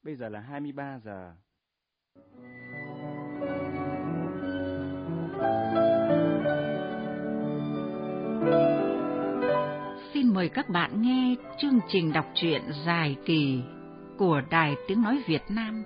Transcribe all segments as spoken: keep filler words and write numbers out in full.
Bây giờ là hai mươi ba giờ. Xin mời các bạn nghe chương trình đọc truyện dài kỳ của Đài Tiếng Nói Việt Nam.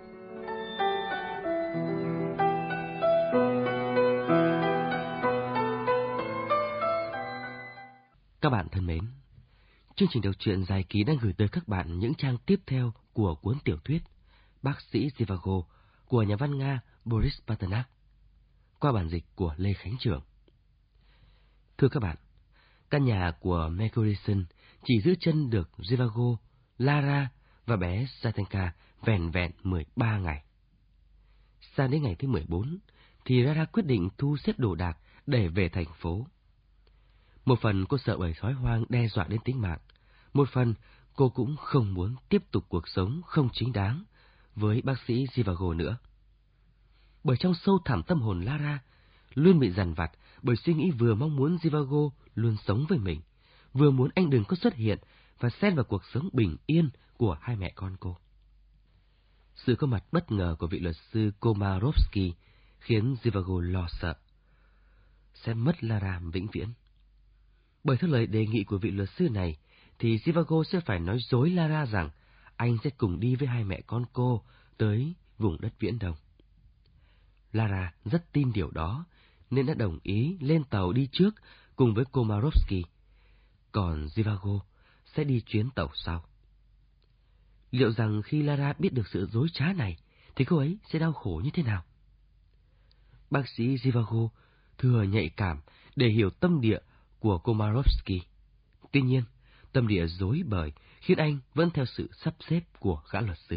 Các bạn thân mến, chương trình đọc truyện dài kỳ đang gửi tới các bạn những trang tiếp theo của cuốn tiểu thuyết Bác sĩ Zhivago của nhà văn Nga Boris Pasternak, qua bản dịch của Lê Khánh Trường. Thưa các bạn, căn nhà của Megorison chỉ giữ chân được Zhivago, Lara và bé Satenka vẻn vẹn mười ba ngày. Sang đến ngày thứ mười bốn, thì Lara quyết định thu xếp đồ đạc để về thành phố. Một phần cô sợ bầy sói hoang đe dọa đến tính mạng, một phần cô cũng không muốn tiếp tục cuộc sống không chính đáng với bác sĩ Zhivago nữa. Bởi trong sâu thẳm tâm hồn Lara luôn bị dằn vặt bởi suy nghĩ vừa mong muốn Zhivago luôn sống với mình, vừa muốn anh đừng có xuất hiện và xen vào cuộc sống bình yên của hai mẹ con cô. Sự có mặt bất ngờ của vị luật sư Komarovsky khiến Zhivago lo sợ sẽ mất Lara vĩnh viễn. Bởi theo lời đề nghị của vị luật sư này, thì Zhivago sẽ phải nói dối Lara rằng anh sẽ cùng đi với hai mẹ con cô tới vùng đất viễn đông. Lara rất tin điều đó, nên đã đồng ý lên tàu đi trước cùng với Komarovsky, còn Zhivago sẽ đi chuyến tàu sau. Liệu rằng khi Lara biết được sự dối trá này, thì cô ấy sẽ đau khổ như thế nào? Bác sĩ Zhivago thừa nhạy cảm để hiểu tâm địa của Komarovsky. Tuy nhiên, tâm địa rối bời khiến anh vẫn theo sự sắp xếp của gã luật sư.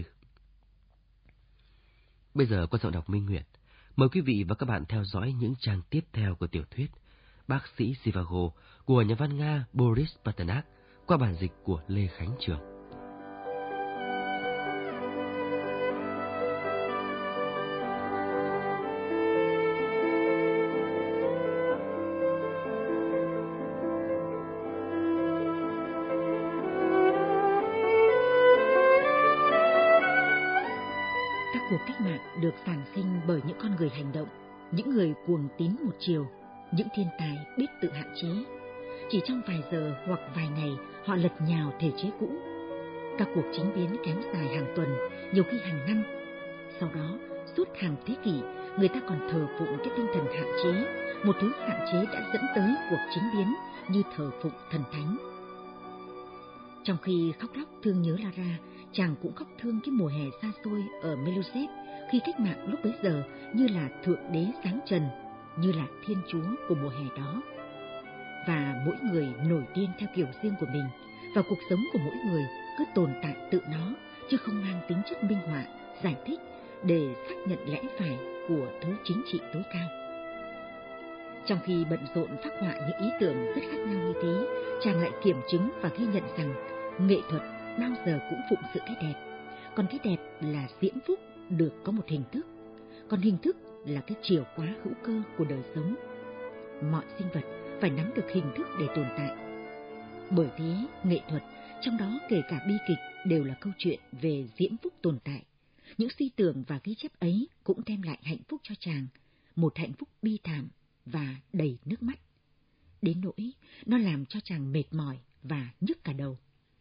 Bây giờ qua giọng đọc Minh Nguyệt, mời quý vị và các bạn theo dõi những trang tiếp theo của tiểu thuyết Bác sĩ Zhivago của nhà văn Nga Boris Pasternak qua bản dịch của Lê Khánh Trường. Cuộc cách mạng được sản sinh bởi những con người hành động, những người cuồng tín một chiều, những thiên tài biết tự hạn chế. Chỉ trong vài giờ hoặc vài ngày, họ lật nhào thể chế cũ. Các cuộc chính biến kéo dài hàng tuần, nhiều khi hàng năm. Sau đó, suốt hàng thế kỷ, người ta còn thờ phụng cái tinh thần hạn chế, một thứ hạn chế đã dẫn tới cuộc chính biến như thờ phụng thần thánh. Trong khi khóc lóc thương nhớ Lara, chàng cũng khóc thương cái mùa hè xa xôi ở Melusev, khi cách mạng lúc bấy giờ như là thượng đế sáng trần, như là thiên chúa của mùa hè đó. Và mỗi người nổi điên theo kiểu riêng của mình, và cuộc sống của mỗi người cứ tồn tại tự nó, chứ không mang tính chất minh họa, giải thích để xác nhận lẽ phải của thứ chính trị tối cao. Trong khi bận rộn phác họa những ý tưởng rất khác nhau như thế, chàng lại kiểm chứng và ghi nhận rằng nghệ thuật bao giờ cũng phụng sự cái đẹp, còn cái đẹp là diễm phúc được có một hình thức, còn hình thức là cái chìa khóa hữu cơ của đời sống. Mọi sinh vật phải nắm được hình thức để tồn tại. Bởi thế, nghệ thuật, trong đó kể cả bi kịch, đều là câu chuyện về diễm phúc tồn tại. Những suy tưởng và ghi chép ấy cũng đem lại hạnh phúc cho chàng, một hạnh phúc bi thảm và đầy nước mắt. Đến nỗi nó làm cho chàng mệt mỏi và nhức cả đầu.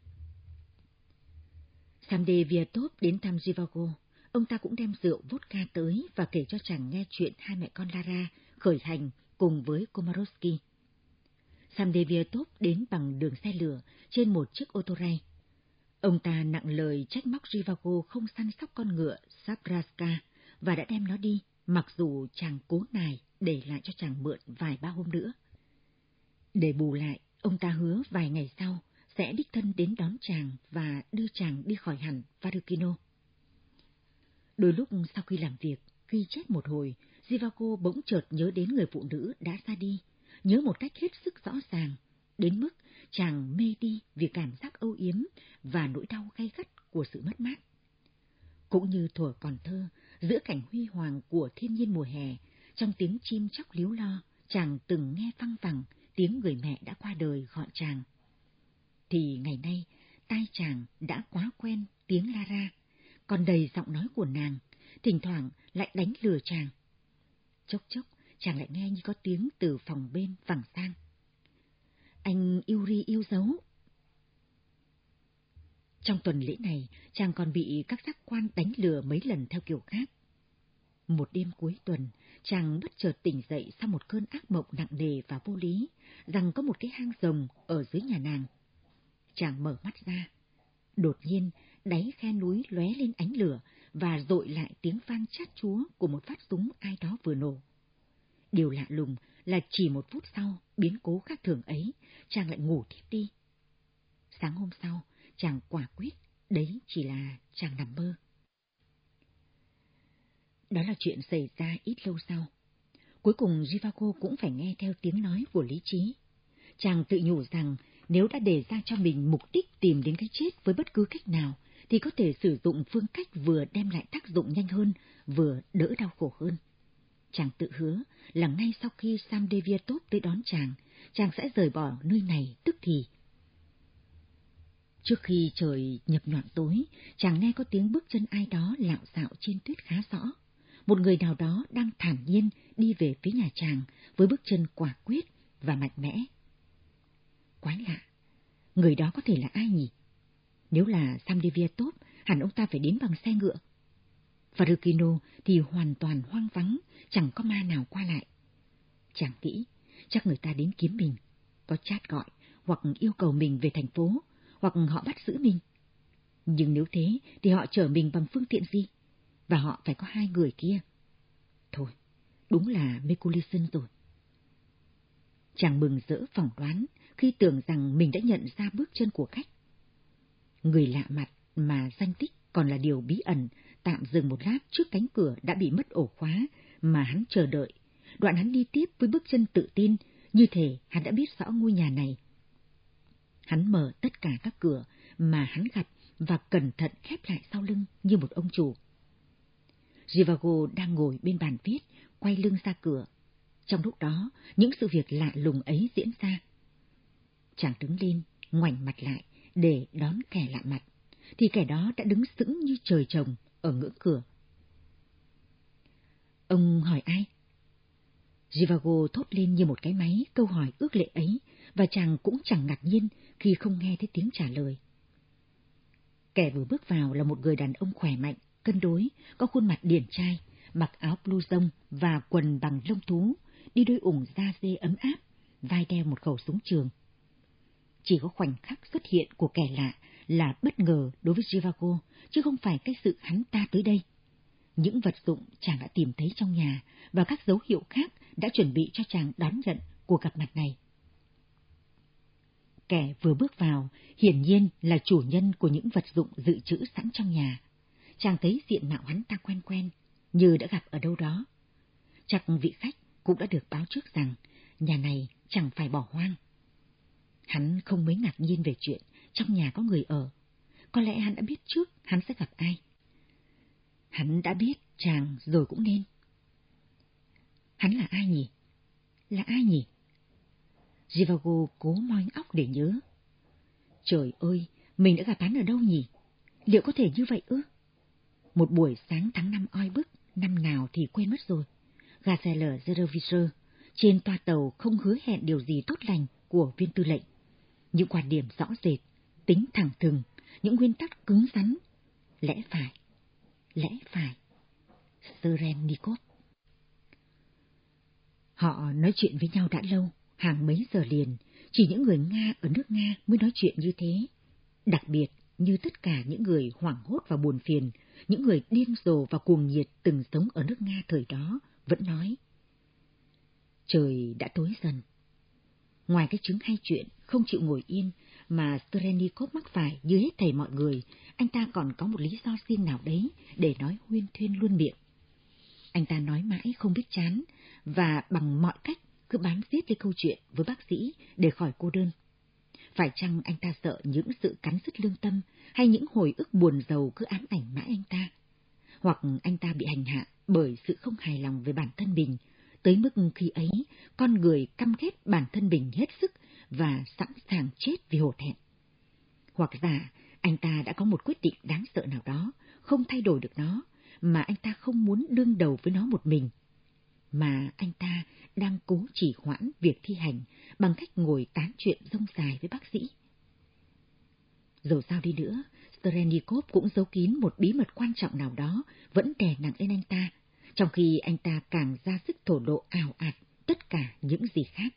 Samde Viatov đến thăm Zhivago, ông ta cũng đem rượu vodka tới và kể cho chàng nghe chuyện hai mẹ con Lara khởi hành cùng với Komarovsky. Samde Viatov đến bằng đường xe lửa trên một chiếc ô tô ray. Ông ta nặng lời trách móc Zhivago không săn sóc con ngựa Sabraska và đã đem nó đi, mặc dù chàng cố nài để lại cho chàng mượn vài ba hôm nữa. Để bù lại, ông ta hứa vài ngày sau sẽ đích thân đến đón chàng và đưa chàng đi khỏi hẳn Varukino. Đôi lúc sau khi làm việc, ghi chép một hồi, Zhivago bỗng chợt nhớ đến người phụ nữ đã ra đi, nhớ một cách hết sức rõ ràng, đến mức chàng mê đi vì cảm giác âu yếm và nỗi đau gay gắt của sự mất mát. Cũng như thuở còn thơ, giữa cảnh huy hoàng của thiên nhiên mùa hè, trong tiếng chim chóc líu lo, chàng từng nghe văng vẳng tiếng người mẹ đã qua đời gọi chàng. Thì ngày nay, tai chàng đã quá quen tiếng Lara, còn đầy giọng nói của nàng, thỉnh thoảng lại đánh lừa chàng. Chốc chốc, chàng lại nghe như có tiếng từ phòng bên vẳng sang. Anh Yuri yêu dấu. Trong tuần lễ này, chàng còn bị các giác quan đánh lừa mấy lần theo kiểu khác. Một đêm cuối tuần, chàng bất chợt tỉnh dậy sau một cơn ác mộng nặng nề và vô lý, rằng có một cái hang rồng ở dưới nhà nàng. Chàng mở mắt ra. Đột nhiên, đáy khe núi lóe lên ánh lửa và dội lại tiếng vang chát chúa của một phát súng ai đó vừa nổ. Điều lạ lùng là chỉ một phút sau, biến cố khác thường ấy, chàng lại ngủ thiếp đi. Sáng hôm sau, chàng quả quyết, đấy chỉ là chàng nằm mơ. Đó là chuyện xảy ra ít lâu sau. Cuối cùng Zhivago cũng phải nghe theo tiếng nói của lý trí. Chàng tự nhủ rằng nếu đã đề ra cho mình mục đích tìm đến cái chết với bất cứ cách nào, thì có thể sử dụng phương cách vừa đem lại tác dụng nhanh hơn, vừa đỡ đau khổ hơn. Chàng tự hứa là ngay sau khi Samdeviatov tới đón chàng, chàng sẽ rời bỏ nơi này tức thì. Trước khi trời nhập nhoạng tối, chàng nghe có tiếng bước chân ai đó lạo xạo trên tuyết khá rõ. Một người nào đó đang thản nhiên đi về phía nhà chàng với bước chân quả quyết và mạnh mẽ. Quái lạ, người đó có thể là ai nhỉ? Nếu là Samdeviatov, hẳn ông ta phải đến bằng xe ngựa. Varukino thì hoàn toàn hoang vắng, chẳng có ma nào qua lại. Chàng nghĩ, chắc người ta đến kiếm mình, có chat gọi, hoặc yêu cầu mình về thành phố, hoặc họ bắt giữ mình. Nhưng nếu thế, thì họ chở mình bằng phương tiện gì? Và họ phải có hai người kia. Thôi, đúng là Mikulisin rồi. Chàng mừng rỡ phỏng đoán khi tưởng rằng mình đã nhận ra bước chân của khách. Người lạ mặt mà danh tích còn là điều bí ẩn tạm dừng một lát trước cánh cửa đã bị mất ổ khóa mà hắn chờ đợi. Đoạn hắn đi tiếp với bước chân tự tin, như thể hắn đã biết rõ ngôi nhà này. Hắn mở tất cả các cửa mà hắn gặp và cẩn thận khép lại sau lưng như một ông chủ. Zhivago đang ngồi bên bàn viết, quay lưng ra cửa. Trong lúc đó, những sự việc lạ lùng ấy diễn ra. Chàng đứng lên, ngoảnh mặt lại để đón kẻ lạ mặt, thì kẻ đó đã đứng sững như trời trồng ở ngưỡng cửa. Ông hỏi ai? Zhivago thốt lên như một cái máy câu hỏi ước lệ ấy, và chàng cũng chẳng ngạc nhiên khi không nghe thấy tiếng trả lời. Kẻ vừa bước vào là một người đàn ông khỏe mạnh, cân đối, có khuôn mặt điển trai, mặc áo blue rông và quần bằng lông thú, đi đôi ủng da dê ấm áp, vai đeo một khẩu súng trường. Chỉ có khoảnh khắc xuất hiện của kẻ lạ là bất ngờ đối với Zhivago, chứ không phải cái sự hắn ta tới đây. Những vật dụng chàng đã tìm thấy trong nhà và các dấu hiệu khác đã chuẩn bị cho chàng đón nhận cuộc gặp mặt này. Kẻ vừa bước vào hiển nhiên là chủ nhân của những vật dụng dự trữ sẵn trong nhà. Chàng thấy diện mạo hắn ta quen quen, như đã gặp ở đâu đó. Chắc vị khách cũng đã được báo trước rằng nhà này chẳng phải bỏ hoang. Hắn không mấy ngạc nhiên về chuyện trong nhà có người ở. Có lẽ hắn đã biết trước hắn sẽ gặp ai. Hắn đã biết chàng rồi cũng nên. Hắn là ai nhỉ? Là ai nhỉ? Zhivago cố moi óc để nhớ. Trời ơi, mình đã gặp hắn ở đâu nhỉ? Liệu có thể như vậy ư? Một buổi sáng tháng năm oi bức, năm nào thì quên mất rồi. Gazelle Zeroviser, trên toa tàu không hứa hẹn điều gì tốt lành của viên tư lệnh. Những quan điểm rõ rệt, tính thẳng thừng, những nguyên tắc cứng rắn. Lẽ phải, lẽ phải. Serennikov. Họ nói chuyện với nhau đã lâu, hàng mấy giờ liền, chỉ những người Nga ở nước Nga mới nói chuyện như thế. Đặc biệt như tất cả những người hoảng hốt và buồn phiền, những người điên rồ và cuồng nhiệt từng sống ở nước Nga thời đó vẫn nói. Trời đã tối dần. Ngoài cái chứng hay chuyện, không chịu ngồi yên mà Serennikov mắc phải như hết thảy mọi người, anh ta còn có một lý do riêng nào đấy để nói huyên thuyên luôn miệng. Anh ta nói mãi không biết chán và bằng mọi cách cứ bám giết lấy câu chuyện với bác sĩ để khỏi cô đơn. Phải chăng anh ta sợ những sự cắn rứt lương tâm hay những hồi ức buồn rầu cứ ám ảnh mãi anh ta? Hoặc anh ta bị hành hạ bởi sự không hài lòng về bản thân mình, tới mức khi ấy con người căm ghét bản thân mình hết sức và sẵn sàng chết vì hổ thẹn. Hoặc giả anh ta đã có một quyết định đáng sợ nào đó, không thay đổi được nó, mà anh ta không muốn đương đầu với nó một mình, mà anh ta đang cố trì hoãn việc thi hành bằng cách ngồi tán chuyện rông dài với bác sĩ. Dẫu sao đi nữa, Strennikov cũng giấu kín một bí mật quan trọng nào đó vẫn đè nặng lên anh ta, trong khi anh ta càng ra sức thổ lộ ào ạt tất cả những gì khác.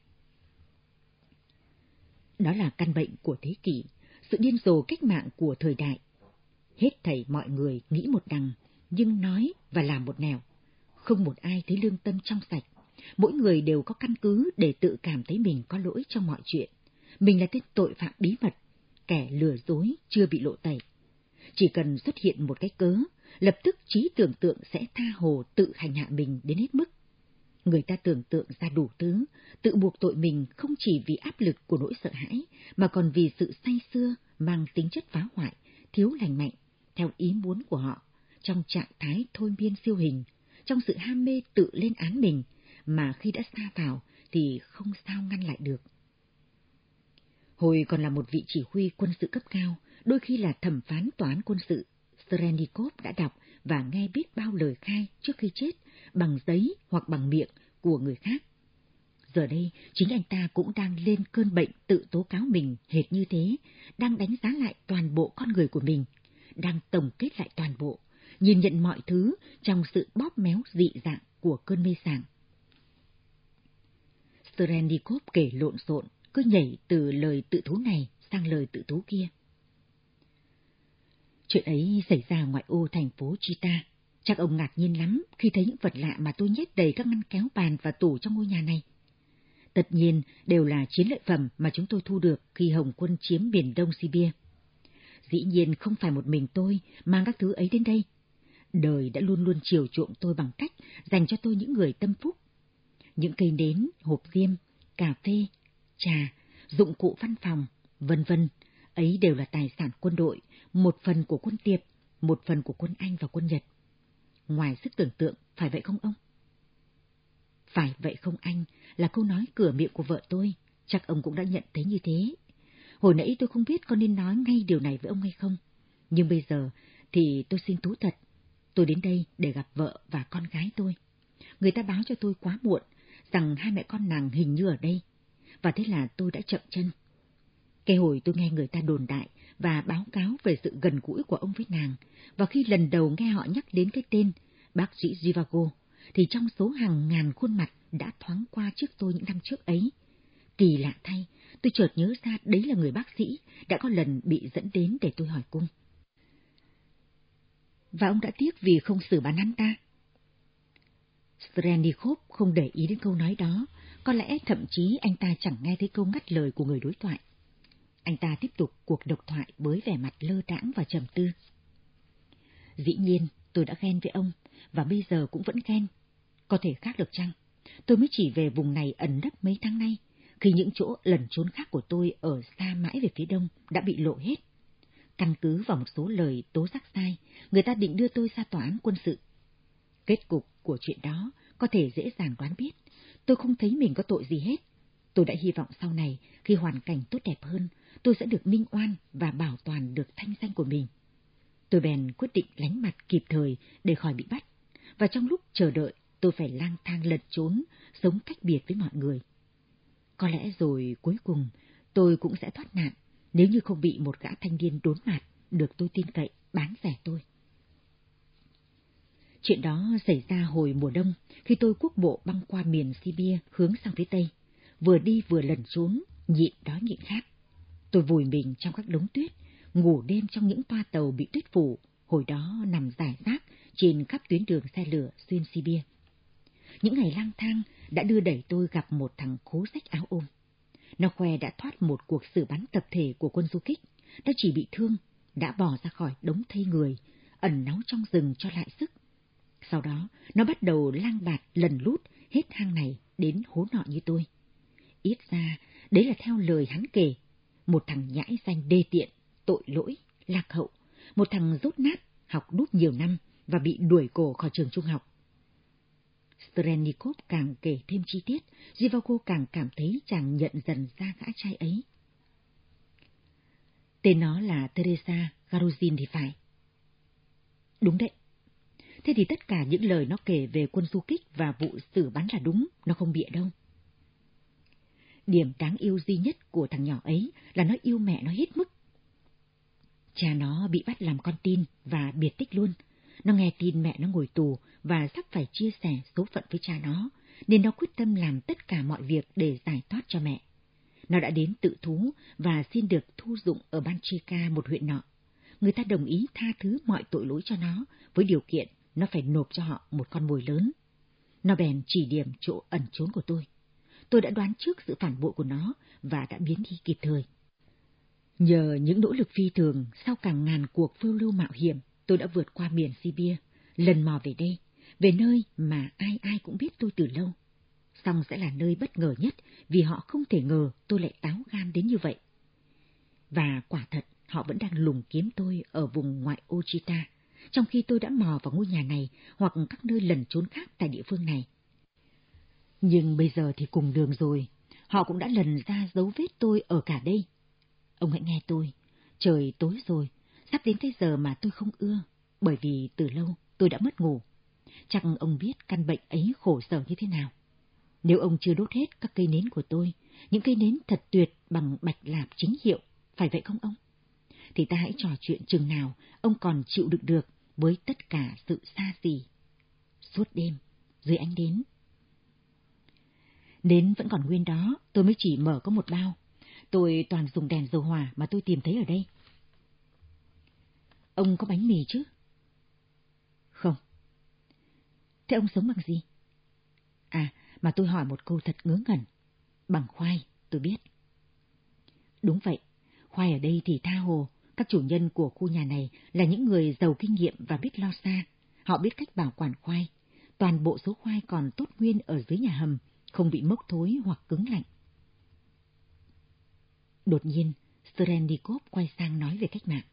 Đó là căn bệnh của thế kỷ, sự điên rồ cách mạng của thời đại. Hết thảy mọi người nghĩ một đằng, nhưng nói và làm một nẻo. Không một ai thấy lương tâm trong sạch. Mỗi người đều có căn cứ để tự cảm thấy mình có lỗi trong mọi chuyện. Mình là tên tội phạm bí mật, kẻ lừa dối chưa bị lộ tẩy. Chỉ cần xuất hiện một cái cớ, lập tức trí tưởng tượng sẽ tha hồ tự hành hạ mình đến hết mức. Người ta tưởng tượng ra đủ thứ, tự buộc tội mình không chỉ vì áp lực của nỗi sợ hãi, mà còn vì sự say sưa mang tính chất phá hoại, thiếu lành mạnh, theo ý muốn của họ, trong trạng thái thôi miên siêu hình, trong sự ham mê tự lên án mình, mà khi đã sa vào thì không sao ngăn lại được. Hồi còn là một vị chỉ huy quân sự cấp cao, đôi khi là thẩm phán tòa án quân sự, Strennikov đã đọc và nghe biết bao lời khai trước khi chết, bằng giấy hoặc bằng miệng của người khác. Giờ đây, chính anh ta cũng đang lên cơn bệnh tự tố cáo mình hệt như thế, đang đánh giá lại toàn bộ con người của mình, đang tổng kết lại toàn bộ, nhìn nhận mọi thứ trong sự bóp méo dị dạng của cơn mê sảng. Strennikov kể lộn xộn, cứ nhảy từ lời tự thú này sang lời tự thú kia. Chuyện ấy xảy ra ngoại ô thành phố Chita. Chắc ông ngạc nhiên lắm khi thấy những vật lạ mà tôi nhét đầy các ngăn kéo bàn và tủ trong ngôi nhà này. Tất nhiên đều là chiến lợi phẩm mà chúng tôi thu được khi Hồng quân chiếm miền Đông Sibia. Dĩ nhiên không phải một mình tôi mang các thứ ấy đến đây. Đời đã luôn luôn chiều chuộng tôi bằng cách dành cho tôi những người tâm phúc. Những cây nến, hộp diêm, cà phê, trà, dụng cụ văn phòng, vân vân, ấy đều là tài sản quân đội, một phần của quân Tiệp, một phần của quân Anh và quân Nhật. Ngoài sức tưởng tượng, phải vậy không ông? Phải vậy không anh, là câu nói cửa miệng của vợ tôi, chắc ông cũng đã nhận thấy như thế. Hồi nãy tôi không biết có nên nói ngay điều này với ông hay không, nhưng bây giờ thì tôi xin thú thật, tôi đến đây để gặp vợ và con gái tôi. Người ta báo cho tôi quá muộn rằng hai mẹ con nàng hình như ở đây, và thế là tôi đã chậm chân. Cái hồi tôi nghe người ta đồn đại và báo cáo về sự gần gũi của ông với nàng, và khi lần đầu nghe họ nhắc đến cái tên bác sĩ Zhivago, thì trong số hàng ngàn khuôn mặt đã thoáng qua trước tôi những năm trước ấy, kỳ lạ thay, tôi chợt nhớ ra đấy là người bác sĩ đã có lần bị dẫn đến để tôi hỏi cung. Và ông đã tiếc vì không xử bắn hắn ta? Strennikov không để ý đến câu nói đó, có lẽ thậm chí anh ta chẳng nghe thấy câu ngắt lời của người đối thoại. Anh ta tiếp tục cuộc độc thoại với vẻ mặt lơ đãng và trầm tư. Dĩ nhiên, tôi đã ghen với ông, và bây giờ cũng vẫn ghen. Có thể khác được chăng? Tôi mới chỉ về vùng này ẩn nấp mấy tháng nay, khi những chỗ lẩn trốn khác của tôi ở xa mãi về phía đông đã bị lộ hết. Căn cứ vào một số lời tố giác sai, người ta định đưa tôi ra tòa án quân sự. Kết cục của chuyện đó có thể dễ dàng đoán biết. Tôi không thấy mình có tội gì hết. Tôi đã hy vọng sau này, khi hoàn cảnh tốt đẹp hơn, tôi sẽ được minh oan và bảo toàn được thanh danh của mình. Tôi bèn quyết định lánh mặt kịp thời để khỏi bị bắt, và trong lúc chờ đợi, tôi phải lang thang lẩn trốn, sống cách biệt với mọi người. Có lẽ rồi cuối cùng, tôi cũng sẽ thoát nạn, nếu như không bị một gã thanh niên đốn mặt, được tôi tin cậy, bán rẻ tôi. Chuyện đó xảy ra hồi mùa đông, khi tôi quốc bộ băng qua miền Sibia hướng sang phía Tây, vừa đi vừa lẩn trốn, nhịn đói nhịn khát. Tôi vùi mình trong các đống tuyết, ngủ đêm trong những toa tàu bị tuyết phủ, hồi đó nằm rải rác trên khắp tuyến đường xe lửa xuyên Sibia. Những ngày lang thang đã đưa đẩy tôi gặp một thằng khố rách áo ôm. Nó khoe đã thoát một cuộc xử bắn tập thể của quân du kích, nó chỉ bị thương, đã bỏ ra khỏi đống thây người, ẩn náu trong rừng cho lại sức. Sau đó, nó bắt đầu lang bạt lần lút hết hang này đến hố nọ như tôi. Ít ra, đấy là theo lời hắn kể, một thằng nhãi danh đê tiện, tội lỗi, lạc hậu, một thằng dốt nát, học đút nhiều năm và bị đuổi cổ khỏi trường trung học. Strennikov càng kể thêm chi tiết, Zhivago càng cảm thấy chàng nhận dần ra gã trai ấy. Tên nó là Teresa Garuzin thì phải. Đúng đấy. Thế thì tất cả những lời nó kể về quân du kích và vụ xử bắn là đúng, nó không bịa đâu. Điểm đáng yêu duy nhất của thằng nhỏ ấy là nó yêu mẹ nó hết mức. Cha nó bị bắt làm con tin và biệt tích luôn. Nó nghe tin mẹ nó ngồi tù và sắp phải chia sẻ số phận với cha nó, nên nó quyết tâm làm tất cả mọi việc để giải thoát cho mẹ. Nó đã đến tự thú và xin được thu dụng ở Banchika, một huyện nọ. Người ta đồng ý tha thứ mọi tội lỗi cho nó, với điều kiện nó phải nộp cho họ một con mồi lớn. Nó bèn chỉ điểm chỗ ẩn trốn của tôi. Tôi đã đoán trước sự phản bội của nó và đã biến đi kịp thời. Nhờ những nỗ lực phi thường, sau càng ngàn cuộc phiêu lưu mạo hiểm, tôi đã vượt qua miền Sibia, lần mò về đây, về nơi mà ai ai cũng biết tôi từ lâu. Song sẽ là nơi bất ngờ nhất vì họ không thể ngờ tôi lại táo gan đến như vậy. Và quả thật, họ vẫn đang lùng kiếm tôi ở vùng ngoại ô Chita, trong khi tôi đã mò vào ngôi nhà này hoặc các nơi lẩn trốn khác tại địa phương này. Nhưng bây giờ thì cùng đường rồi, họ cũng đã lần ra dấu vết tôi ở cả đây. Ông hãy nghe tôi, trời tối rồi, sắp đến cái giờ mà tôi không ưa, bởi vì từ lâu tôi đã mất ngủ. Chắc ông biết căn bệnh ấy khổ sở như thế nào. Nếu ông chưa đốt hết các cây nến của tôi, những cây nến thật tuyệt bằng bạch lạp chính hiệu, phải vậy không ông? Thì ta hãy trò chuyện chừng nào ông còn chịu đựng được với tất cả sự xa xỉ. Suốt đêm, dưới ánh nến. Nến vẫn còn nguyên đó, tôi mới chỉ mở có một bao. Tôi toàn dùng đèn dầu hỏa mà tôi tìm thấy ở đây. Ông có bánh mì chứ? Không. Thế ông sống bằng gì? À, mà tôi hỏi một câu thật ngớ ngẩn. Bằng khoai, tôi biết. Đúng vậy, khoai ở đây thì tha hồ. Các chủ nhân của khu nhà này là những người giàu kinh nghiệm và biết lo xa. Họ biết cách bảo quản khoai. Toàn bộ số khoai còn tốt nguyên ở dưới nhà hầm, không bị mốc thối hoặc cứng lạnh. Đột nhiên, Srendikov quay sang nói về cách mạng.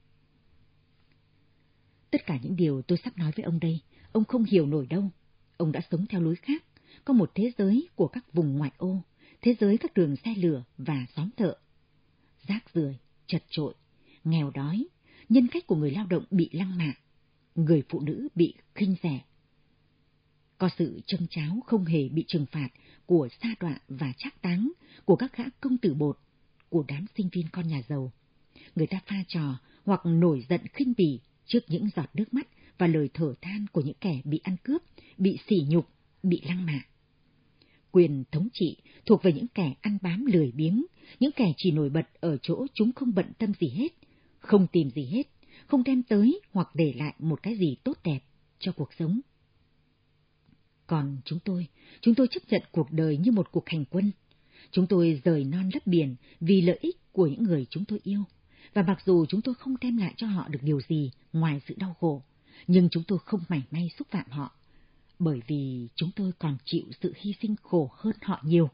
Tất cả những điều tôi sắp nói với ông đây, ông không hiểu nổi đâu. Ông đã sống theo lối khác, có một thế giới của các vùng ngoại ô, thế giới các đường xe lửa và xóm thợ. Rác rưởi, chật chội, nghèo đói, nhân cách của người lao động bị lăng mạ, người phụ nữ bị khinh rẻ. Có sự châm cháo không hề bị trừng phạt của sa đọa và trác táng, của các gã công tử bột, của đám sinh viên con nhà giàu. Người ta pha trò hoặc nổi giận khinh bỉ trước những giọt nước mắt và lời thở than của những kẻ bị ăn cướp, bị sỉ nhục, bị lăng mạ. Quyền thống trị thuộc về những kẻ ăn bám lười biếng, những kẻ chỉ nổi bật ở chỗ chúng không bận tâm gì hết, không tìm gì hết, không đem tới hoặc để lại một cái gì tốt đẹp cho cuộc sống. Còn chúng tôi, chúng tôi chấp nhận cuộc đời như một cuộc hành quân. Chúng tôi rời non lấp biển vì lợi ích của những người chúng tôi yêu. Và mặc dù chúng tôi không đem lại cho họ được điều gì ngoài sự đau khổ, nhưng chúng tôi không mảy may xúc phạm họ, bởi vì chúng tôi còn chịu sự hy sinh khổ hơn họ nhiều.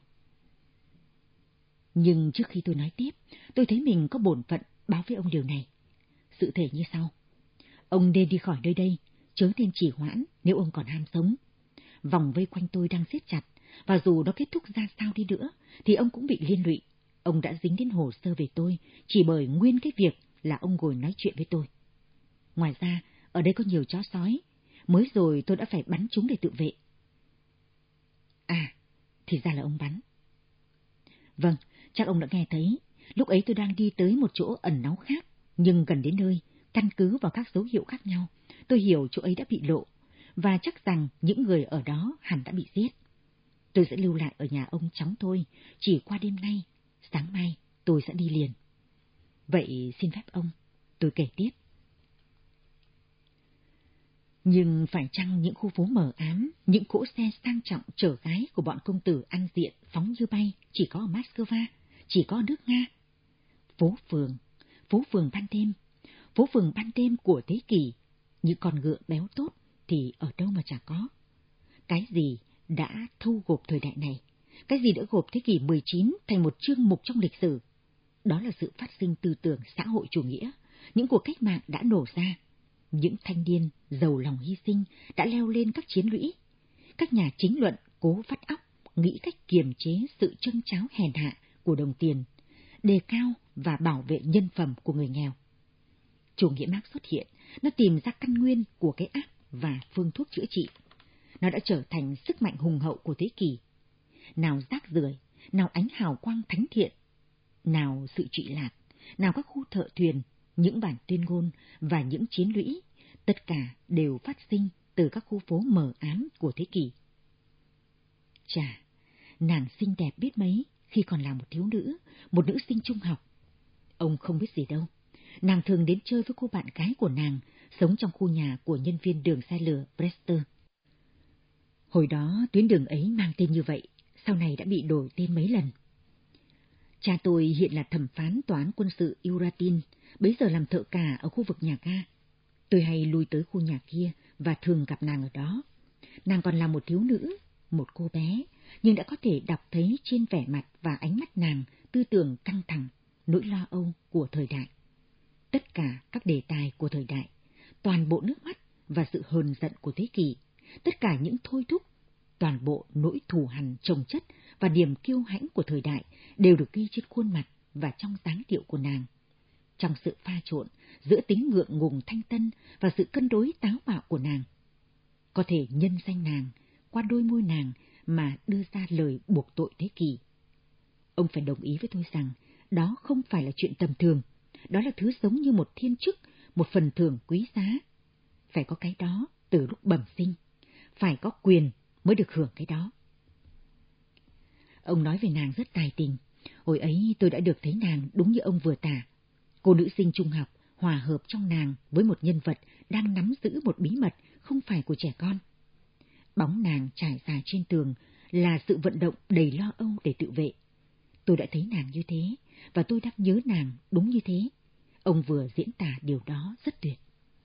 Nhưng trước khi tôi nói tiếp, tôi thấy mình có bổn phận báo với ông điều này. Sự thể như sau. Ông nên đi khỏi nơi đây, chớ nên trì hoãn nếu ông còn ham sống. Vòng vây quanh tôi đang siết chặt, và dù nó kết thúc ra sao đi nữa, thì ông cũng bị liên lụy. Ông đã dính đến hồ sơ về tôi, chỉ bởi nguyên cái việc là ông ngồi nói chuyện với tôi. Ngoài ra, ở đây có nhiều chó sói, mới rồi tôi đã phải bắn chúng để tự vệ. À, thì ra là ông bắn. Vâng, chắc ông đã nghe thấy, lúc ấy tôi đang đi tới một chỗ ẩn náu khác, nhưng gần đến nơi, căn cứ vào các dấu hiệu khác nhau, tôi hiểu chỗ ấy đã bị lộ, và chắc rằng những người ở đó hẳn đã bị giết. Tôi sẽ lưu lại ở nhà ông chóng thôi, chỉ qua đêm nay, sáng mai tôi sẽ đi liền. Vậy xin phép ông, tôi kể tiếp. Nhưng phải chăng những khu phố mờ ám, những cỗ xe sang trọng chở gái của bọn công tử ăn diện phóng như bay chỉ có ở Moscow, chỉ có ở nước Nga? Phố phường, phố phường ban đêm, phố phường ban đêm của thế kỷ, những con ngựa béo tốt thì ở đâu mà chả có. Cái gì đã thâu gộp thời đại này, cái gì đã gộp thế kỷ mười chín thành một chương mục trong lịch sử? Đó là sự phát sinh tư tưởng xã hội chủ nghĩa, những cuộc cách mạng đã nổ ra. Những thanh niên giàu lòng hy sinh đã leo lên các chiến lũy. Các nhà chính luận cố vắt óc, nghĩ cách kiềm chế sự châng cháo hèn hạ của đồng tiền, đề cao và bảo vệ nhân phẩm của người nghèo. Chủ nghĩa Mác xuất hiện, nó tìm ra căn nguyên của cái ác và phương thuốc chữa trị. Nó đã trở thành sức mạnh hùng hậu của thế kỷ. Nào rác rưởi, nào ánh hào quang thánh thiện, nào sự trụy lạc, nào các khu thợ thuyền, những bản tuyên ngôn và những chiến lũy, tất cả đều phát sinh từ các khu phố mờ ám của thế kỷ. Chà, nàng xinh đẹp biết mấy khi còn là một thiếu nữ, một nữ sinh trung học. Ông không biết gì đâu. Nàng thường đến chơi với cô bạn gái của nàng, sống trong khu nhà của nhân viên đường xe lửa Brewster. Hồi đó tuyến đường ấy mang tên như vậy, sau này đã bị đổi tên mấy lần. Cha tôi hiện là thẩm phán tòa án quân sự Uratin, bấy giờ làm thợ cà ở khu vực nhà ga. Tôi hay lui tới khu nhà kia và thường gặp nàng ở đó. Nàng còn là một thiếu nữ, một cô bé, nhưng đã có thể đọc thấy trên vẻ mặt và ánh mắt nàng tư tưởng căng thẳng, nỗi lo âu của thời đại. Tất cả các đề tài của thời đại, toàn bộ nước mắt và sự hờn giận của thế kỷ, tất cả những thôi thúc, toàn bộ nỗi thù hằn chồng chất và niềm kiêu hãnh của thời đại đều được ghi trên khuôn mặt và trong dáng điệu của nàng. Trong sự pha trộn giữa tính ngượng ngùng thanh tân và sự cân đối táo bạo của nàng. Có thể nhân danh nàng, qua đôi môi nàng mà đưa ra lời buộc tội thế kỷ. Ông phải đồng ý với tôi rằng đó không phải là chuyện tầm thường, đó là thứ giống như một thiên chức, một phần thưởng quý giá. Phải có cái đó từ lúc bẩm sinh, phải có quyền mới được hưởng cái đó. Ông nói về nàng rất tài tình, hồi ấy tôi đã được thấy nàng đúng như ông vừa tả. Cô nữ sinh trung học hòa hợp trong nàng với một nhân vật đang nắm giữ một bí mật không phải của trẻ con. Bóng nàng trải dài trên tường là sự vận động đầy lo âu để tự vệ. Tôi đã thấy nàng như thế, và tôi đang nhớ nàng đúng như thế. Ông vừa diễn tả điều đó rất tuyệt.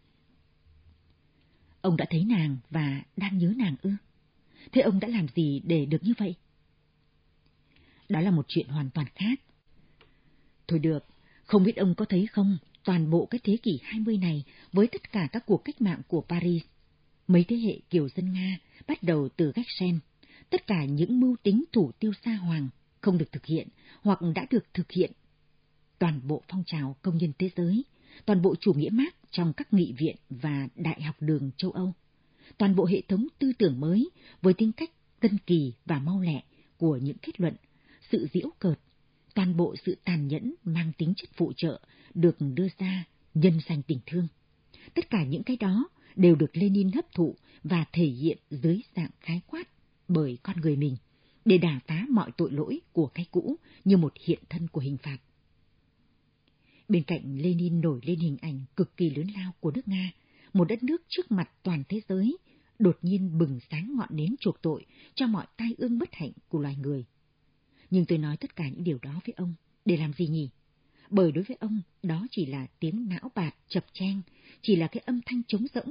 Ông đã thấy nàng và đang nhớ nàng ư? Thế ông đã làm gì để được như vậy? Đó là một chuyện hoàn toàn khác. Thôi được, không biết ông có thấy không, toàn bộ cái thế kỷ hai mươi này với tất cả các cuộc cách mạng của Paris, mấy thế hệ kiều dân Nga bắt đầu từ Gachen, tất cả những mưu tính thủ tiêu sa hoàng không được thực hiện hoặc đã được thực hiện. Toàn bộ phong trào công nhân thế giới, toàn bộ chủ nghĩa Mác trong các nghị viện và đại học đường châu Âu, toàn bộ hệ thống tư tưởng mới với tính cách tân kỳ và mau lẹ của những kết luận, sự giễu cợt, toàn bộ sự tàn nhẫn mang tính chất phụ trợ được đưa ra nhân danh tình thương. Tất cả những cái đó đều được Lenin hấp thụ và thể hiện dưới dạng khái quát bởi con người mình, để đả phá mọi tội lỗi của cái cũ như một hiện thân của hình phạt. Bên cạnh Lenin nổi lên hình ảnh cực kỳ lớn lao của nước Nga, một đất nước trước mặt toàn thế giới, đột nhiên bừng sáng ngọn nến chuộc tội cho mọi tai ương bất hạnh của loài người. Nhưng tôi nói tất cả những điều đó với ông, để làm gì nhỉ? Bởi đối với ông, đó chỉ là tiếng não bạt chập cheng, chỉ là cái âm thanh trống rỗng.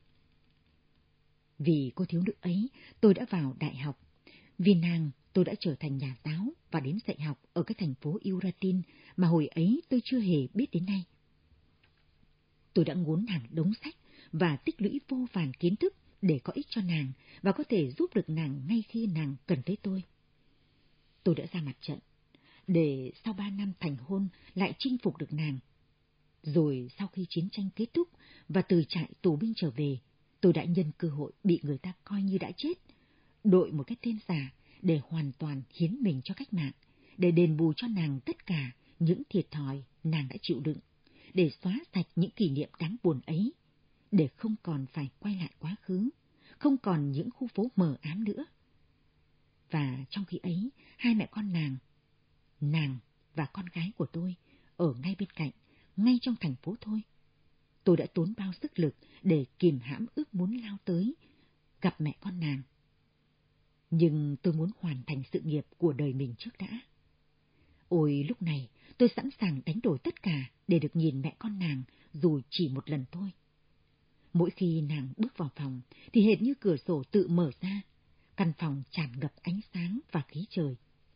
Vì cô thiếu nữ ấy, tôi đã vào đại học. Vì nàng, tôi đã trở thành nhà giáo và đến dạy học ở cái thành phố Uratin mà hồi ấy tôi chưa hề biết đến nay. Tôi đã ngốn hàng đống sách và tích lũy vô vàn kiến thức để có ích cho nàng và có thể giúp được nàng ngay khi nàng cần tới tôi. Tôi đã ra mặt trận, để sau ba năm thành hôn lại chinh phục được nàng. Rồi sau khi chiến tranh kết thúc và từ trại tù binh trở về, tôi đã nhân cơ hội bị người ta coi như đã chết, đội một cái tên giả để hoàn toàn hiến mình cho cách mạng, để đền bù cho nàng tất cả những thiệt thòi nàng đã chịu đựng, để xóa sạch những kỷ niệm đáng buồn ấy, để không còn phải quay lại quá khứ, không còn những khu phố mờ ám nữa. Và trong khi ấy, hai mẹ con nàng, nàng và con gái của tôi, ở ngay bên cạnh, ngay trong thành phố thôi. Tôi đã tốn bao sức lực để kìm hãm ước muốn lao tới, gặp mẹ con nàng. Nhưng tôi muốn hoàn thành sự nghiệp của đời mình trước đã. Ôi lúc này, tôi sẵn sàng đánh đổi tất cả để được nhìn mẹ con nàng dù chỉ một lần thôi. Mỗi khi nàng bước vào phòng, thì hệt như cửa sổ tự mở ra, căn phòng tràn ngập ánh sáng và khí trời.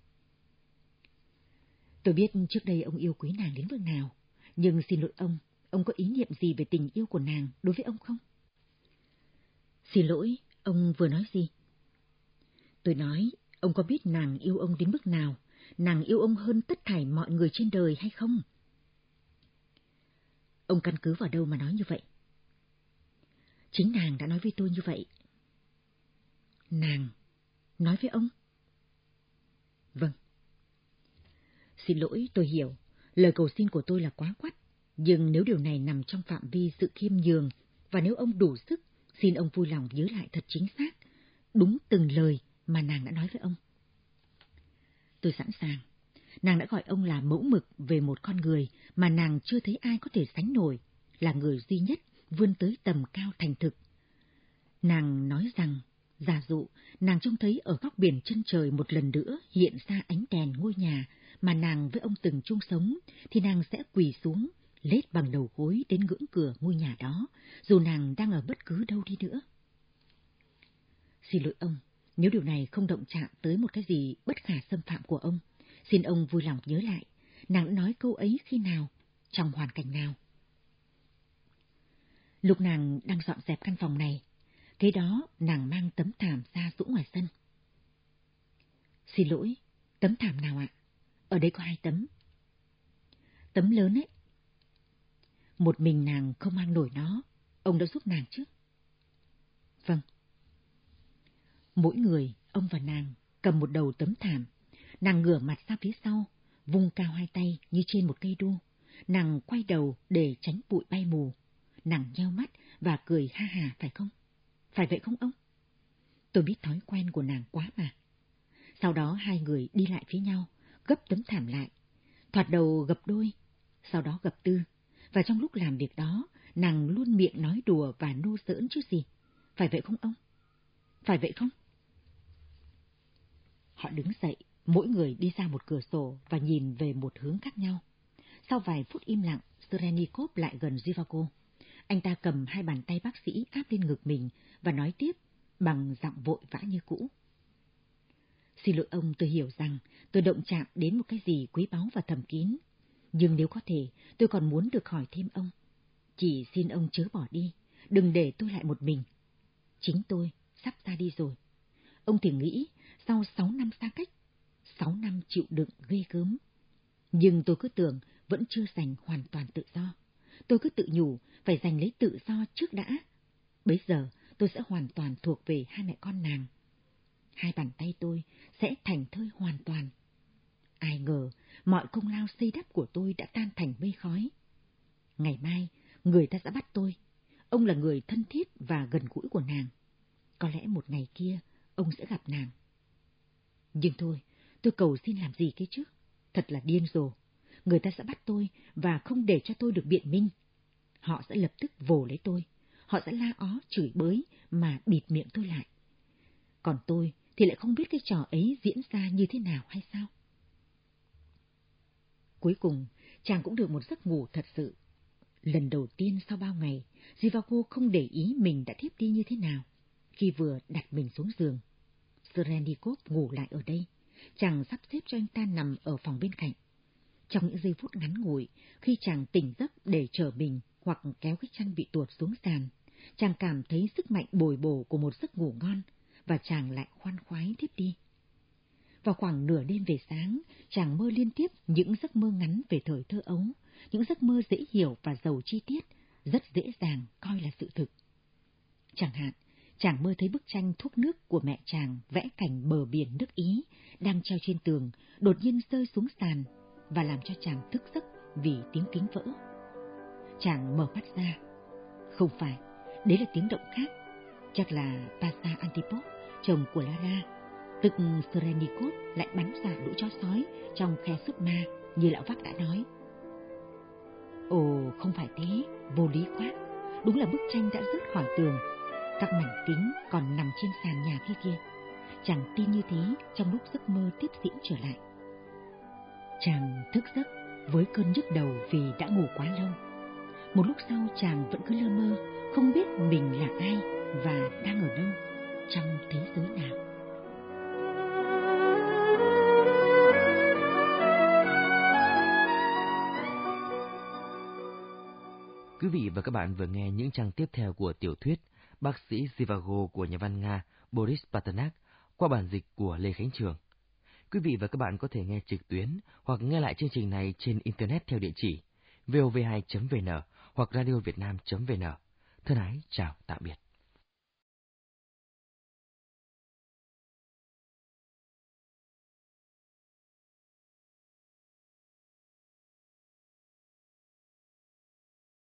Tôi biết trước đây ông yêu quý nàng đến mức nào, nhưng xin lỗi ông, ông có ý niệm gì về tình yêu của nàng đối với ông không? Xin lỗi, ông vừa nói gì? Tôi nói, ông có biết nàng yêu ông đến mức nào, nàng yêu ông hơn tất thảy mọi người trên đời hay không? Ông căn cứ vào đâu mà nói như vậy? Chính nàng đã nói với tôi như vậy. Nàng nói với ông? Vâng. Xin lỗi, tôi hiểu. Lời cầu xin của tôi là quá quắt. Nhưng nếu điều này nằm trong phạm vi sự khiêm nhường, và nếu ông đủ sức, xin ông vui lòng nhớ lại thật chính xác, đúng từng lời mà nàng đã nói với ông. Tôi sẵn sàng. Nàng đã gọi ông là mẫu mực về một con người mà nàng chưa thấy ai có thể sánh nổi, là người duy nhất vươn tới tầm cao thành thực. Nàng nói rằng, giả dụ, nàng trông thấy ở góc biển chân trời một lần nữa hiện ra ánh đèn ngôi nhà mà nàng với ông từng chung sống, thì nàng sẽ quỳ xuống, lết bằng đầu gối đến ngưỡng cửa ngôi nhà đó, dù nàng đang ở bất cứ đâu đi nữa. Xin lỗi ông, nếu điều này không động chạm tới một cái gì bất khả xâm phạm của ông, xin ông vui lòng nhớ lại, nàng đã nói câu ấy khi nào, trong hoàn cảnh nào. Lúc nàng đang dọn dẹp căn phòng này, kế đó nàng mang tấm thảm ra rũ ngoài sân. Xin lỗi, tấm thảm nào ạ? Ở đây có hai tấm. Tấm lớn ấy. Một mình nàng không mang nổi nó, ông đã giúp nàng chứ? Vâng. Mỗi người, ông và nàng, cầm một đầu tấm thảm. Nàng ngửa mặt ra phía sau, vung cao hai tay như trên một cây đu. Nàng quay đầu để tránh bụi bay mù. Nàng nheo mắt và cười ha hà, phải không? Phải vậy không ông? Tôi biết thói quen của nàng quá mà. Sau đó hai người đi lại phía nhau, gấp tấm thảm lại. Thoạt đầu gập đôi, sau đó gập tư. Và trong lúc làm việc đó, nàng luôn miệng nói đùa và nô giỡn chứ gì. Phải vậy không ông? Phải vậy không? Họ đứng dậy, mỗi người đi ra một cửa sổ và nhìn về một hướng khác nhau. Sau vài phút im lặng, Serenikov lại gần Zhivago. Anh ta cầm hai bàn tay bác sĩ áp lên ngực mình và nói tiếp bằng giọng vội vã như cũ. Xin lỗi ông, tôi hiểu rằng tôi động chạm đến một cái gì quý báu và thầm kín. Nhưng nếu có thể, tôi còn muốn được hỏi thêm ông. Chỉ xin ông chớ bỏ đi, đừng để tôi lại một mình. Chính tôi sắp ra đi rồi. Ông thì nghĩ, sau sáu năm xa cách, sáu năm chịu đựng ghê gớm. Nhưng tôi cứ tưởng vẫn chưa giành hoàn toàn tự do. Tôi cứ tự nhủ phải giành lấy tự do trước đã. Bấy giờ tôi sẽ hoàn toàn thuộc về hai mẹ con nàng. Hai bàn tay tôi sẽ thành thơi hoàn toàn. Ai ngờ mọi công lao xây đắp của tôi đã tan thành mây khói. Ngày mai người ta sẽ bắt tôi. Ông là người thân thiết và gần gũi của nàng. Có lẽ một ngày kia ông sẽ gặp nàng. Nhưng thôi, tôi cầu xin làm gì cái chứ? Thật là điên rồ. Người ta sẽ bắt tôi và không để cho tôi được biện minh. Họ sẽ lập tức vồ lấy tôi. Họ sẽ la ó chửi bới mà bịt miệng tôi lại. Còn tôi thì lại không biết cái trò ấy diễn ra như thế nào hay sao? Cuối cùng, chàng cũng được một giấc ngủ thật sự. Lần đầu tiên sau bao ngày, Zhivago không để ý mình đã thiếp đi như thế nào. Khi vừa đặt mình xuống giường, Serenikov ngủ lại ở đây. Chàng sắp xếp cho anh ta nằm ở phòng bên cạnh. Trong những giây phút ngắn ngủi, khi chàng tỉnh giấc để trở mình hoặc kéo cái chăn bị tuột xuống sàn, chàng cảm thấy sức mạnh bồi bổ của một giấc ngủ ngon, và chàng lại khoan khoái thiếp đi. Vào khoảng nửa đêm về sáng, chàng mơ liên tiếp những giấc mơ ngắn về thời thơ ấu, những giấc mơ dễ hiểu và giàu chi tiết, rất dễ dàng coi là sự thực. Chẳng hạn, chàng mơ thấy bức tranh thuốc nước của mẹ chàng vẽ cảnh bờ biển nước Ý đang treo trên tường, đột nhiên rơi xuống sàn và làm cho chàng thức giấc vì tiếng kính vỡ. Chàng mở mắt ra. Không phải, đấy là tiếng động khác. Chắc là Pasha Antipov, chồng của Lara, tức Serenikov, lại bắn xạ lũ chó sói trong khe súp ma như lão Vác đã nói. Ồ, không phải thế, vô lý quá. Đúng là bức tranh đã rớt khỏi tường. Các mảnh kính còn nằm trên sàn nhà kia kia. Chàng tin như thế trong lúc giấc mơ tiếp diễn trở lại. Chàng thức giấc với cơn nhức đầu vì đã ngủ quá lâu. Một lúc sau chàng vẫn cứ lơ mơ, không biết mình là ai và đang ở đâu, trong thế giới nào. Quý vị và các bạn vừa nghe những trang tiếp theo của tiểu thuyết Bác sĩ Zhivago của nhà văn Nga Boris Pasternak qua bản dịch của Lê Khánh Trường. Quý vị và các bạn có thể nghe trực tuyến hoặc nghe lại chương trình này trên Internet theo địa chỉ vov hai chấm vn hoặc radio việt nam chấm vn. Thân ái chào tạm biệt.